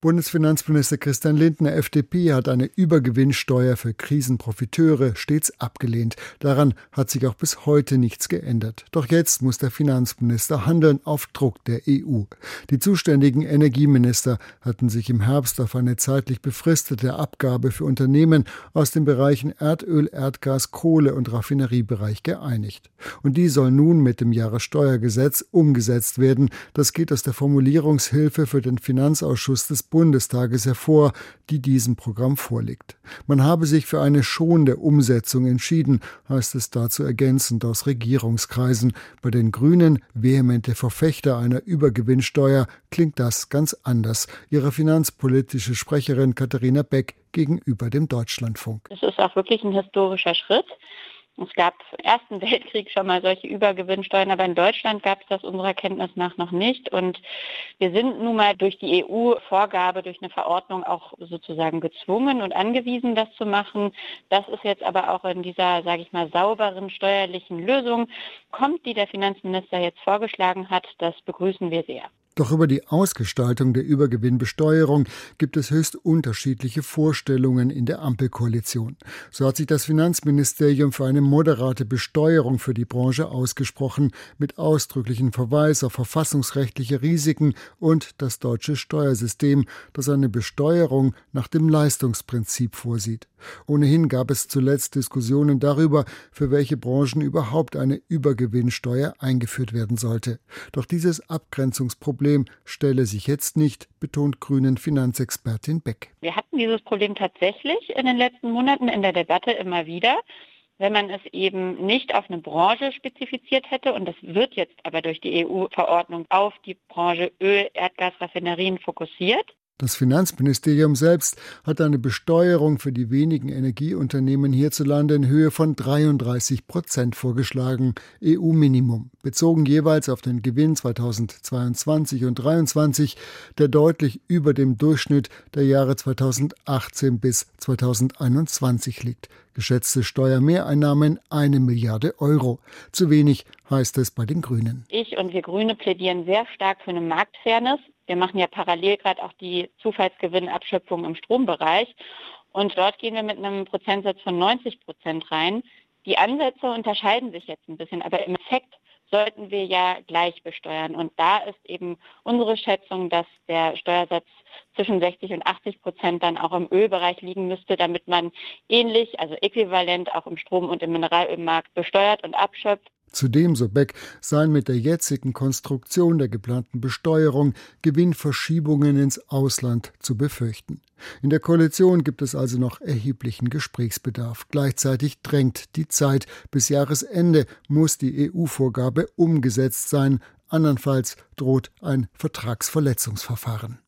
Bundesfinanzminister Christian Lindner, FDP, hat eine Übergewinnsteuer für Krisenprofiteure stets abgelehnt. Daran hat sich auch bis heute nichts geändert. Doch jetzt muss der Finanzminister handeln auf Druck der EU. Die zuständigen Energieminister hatten sich im Herbst auf eine zeitlich befristete Abgabe für Unternehmen aus den Bereichen Erdöl, Erdgas, Kohle und Raffineriebereich geeinigt. Und die soll nun mit dem Jahressteuergesetz umgesetzt werden. Das geht aus der Formulierungshilfe für den Finanzausschuss des Bundestages hervor, die diesem Programm vorliegt. Man habe sich für eine schonende Umsetzung entschieden, heißt es dazu ergänzend aus Regierungskreisen. Bei den Grünen, vehemente Verfechter einer Übergewinnsteuer, klingt das ganz anders. Ihre finanzpolitische Sprecherin Katharina Beck gegenüber dem Deutschlandfunk. Es ist auch wirklich ein historischer Schritt. Es gab im Ersten Weltkrieg schon mal solche Übergewinnsteuern, aber in Deutschland gab es das unserer Kenntnis nach noch nicht. Und wir sind nun mal durch die EU-Vorgabe, durch eine Verordnung auch sozusagen gezwungen und angewiesen, das zu machen. Das ist jetzt aber auch in dieser, sage ich mal, sauberen steuerlichen Lösung kommt, die der Finanzminister jetzt vorgeschlagen hat. Das begrüßen wir sehr. Doch über die Ausgestaltung der Übergewinnbesteuerung gibt es höchst unterschiedliche Vorstellungen in der Ampelkoalition. So hat sich das Finanzministerium für eine moderate Besteuerung für die Branche ausgesprochen, mit ausdrücklichem Verweis auf verfassungsrechtliche Risiken und das deutsche Steuersystem, das eine Besteuerung nach dem Leistungsprinzip vorsieht. Ohnehin gab es zuletzt Diskussionen darüber, für welche Branchen überhaupt eine Übergewinnsteuer eingeführt werden sollte. Doch dieses Abgrenzungsproblem stelle sich jetzt nicht, betont Grünen Finanzexpertin Beck. Wir hatten dieses Problem tatsächlich in den letzten Monaten in der Debatte immer wieder. Wenn man es eben nicht auf eine Branche spezifiziert hätte, und das wird jetzt aber durch die EU-Verordnung auf die Branche Öl, Erdgas, Raffinerien fokussiert. Das Finanzministerium selbst hat eine Besteuerung für die wenigen Energieunternehmen hierzulande in Höhe von 33% vorgeschlagen, EU-Minimum, bezogen jeweils auf den Gewinn 2022 und 2023, der deutlich über dem Durchschnitt der Jahre 2018 bis 2021 liegt. Geschätzte Steuermehreinnahmen 1 Milliarde Euro. Zu wenig, heißt es bei den Grünen. Ich und wir Grüne plädieren sehr stark für eine Marktfairness. Wir machen ja parallel gerade auch die Zufallsgewinnabschöpfung im Strombereich. Und dort gehen wir mit einem Prozentsatz von 90% rein. Die Ansätze unterscheiden sich jetzt ein bisschen, aber im Effekt sollten wir ja gleich besteuern. Und da ist eben unsere Schätzung, dass der Steuersatz zwischen 60 und 80% dann auch im Ölbereich liegen müsste, damit man ähnlich, also äquivalent auch im Strom- und im Mineralölmarkt besteuert und abschöpft. Zudem, so Beck, seien mit der jetzigen Konstruktion der geplanten Besteuerung Gewinnverschiebungen ins Ausland zu befürchten. In der Koalition gibt es also noch erheblichen Gesprächsbedarf. Gleichzeitig drängt die Zeit. Bis Jahresende muss die EU-Vorgabe umgesetzt sein. Andernfalls droht ein Vertragsverletzungsverfahren.